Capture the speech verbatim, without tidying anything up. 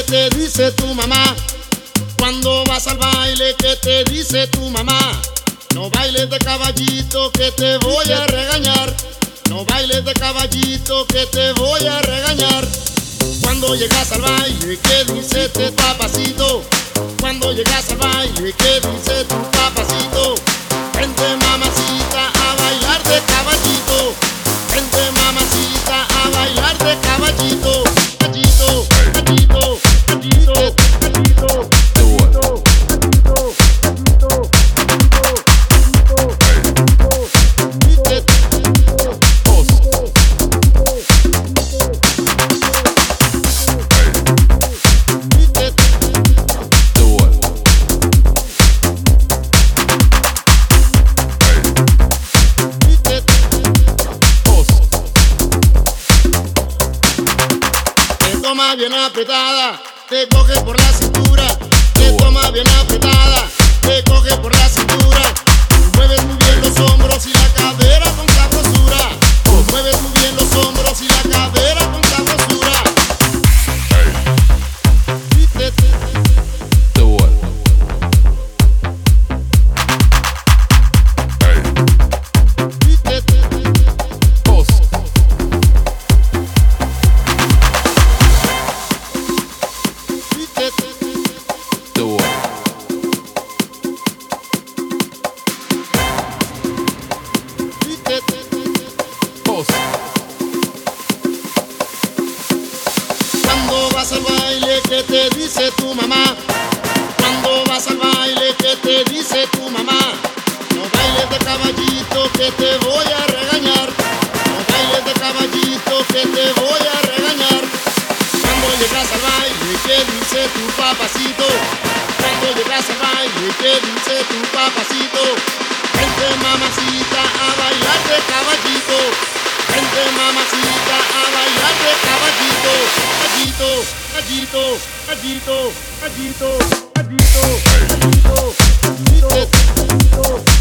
¿qué te dice tu mamá? Cuando vas al baile, ¿qué te dice tu mamá? No bailes de caballito que te voy a regañar. No bailes de caballito que te voy a regañar. Cuando llegas al baile, ¿qué dice tu papacito? Cuando llegas al baile, ¿qué dice tu papacito? Vente mamacita a bailar de caballito. Vente mamacita a bailar de caballito. Caballito, caballito, caballito, caballito. Toma bien apretada, te coge por la cintura. Te toma bien apretada, te coge por la cintura. Mueves muy bien los hombros y la cadera con sabrosura. Mueves muy bien los hombros y la cadera con sabrosura. Cuando vas al baile, ¿qué te dice tu mamá? Cuando vas al baile, ¿qué te dice tu mamá? No bailes de caballito que te voy a regañar. No bailes de caballito que te voy a regañar. Cuando llegas al baile, ¿qué dice tu papacito? Cuando llegas al baile, ¿qué dice tu papacito? Vente mamacita a bailar de caballito. Vente mamacita a bailar de caballito. Gallito, gallito, gallito, gallito, gallito, gallito, gallito, gallito.